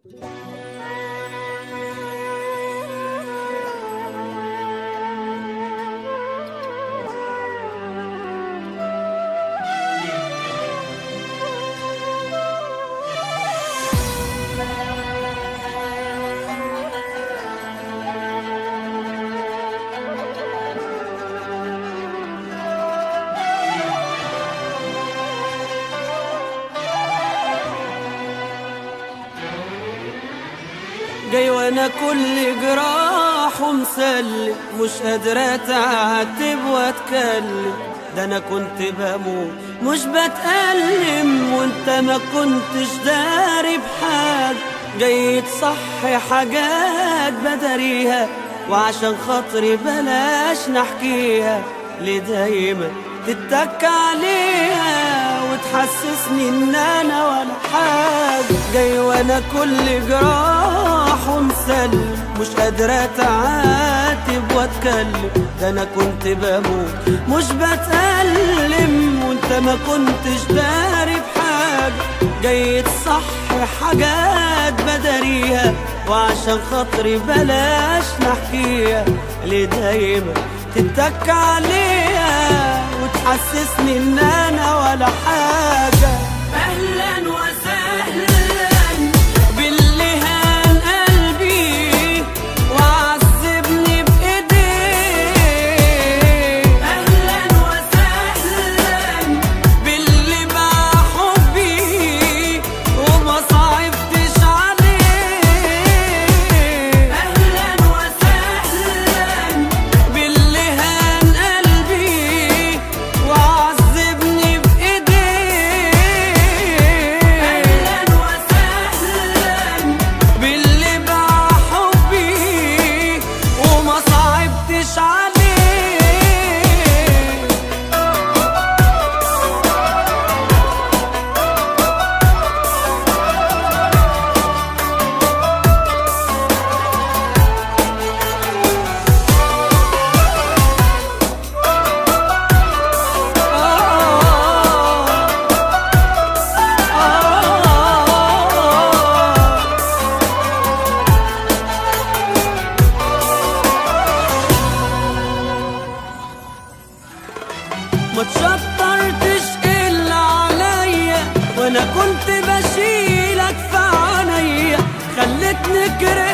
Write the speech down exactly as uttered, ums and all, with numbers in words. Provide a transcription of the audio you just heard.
جاي وانا كل جراح ومسلم، مش قادر اتعاتب واتكلم. ده انا كنت بموت مش بتألم، وانت ما كنتش داري بحاجة. جاي تصحي حاجات بداريها، وعشان خاطري بلاش نحكيها. ليه دايما تتك عليها وتحسسني ان انا ولا حاجة. جاي وانا كل جراح ومسلم، مش قادر اتعاتب واتكلم. ده انا كنت بموت مش بتألم، وانت ما كنتش داري بحاجة. جاي تصحي حاجات بداريها، وعشان خاطري بلاش نحكيها. ليه دايما تتك عليها وتحسسني ان انا ولا حاجة. اهلا وسهلا باللي هان قلبي وعذبني بايديه. اهلا وسهلا باللي باع حبي وما صعبتش عليه. اهلا وسهلا باللي هان قلبي وعذبني بايديه. اهلا وسهلا باللي باع حبي وما صعبتش عليه. ما تشطرتش الا عليا، وانا كنت بشيلك في عينيا. خلتني كرهت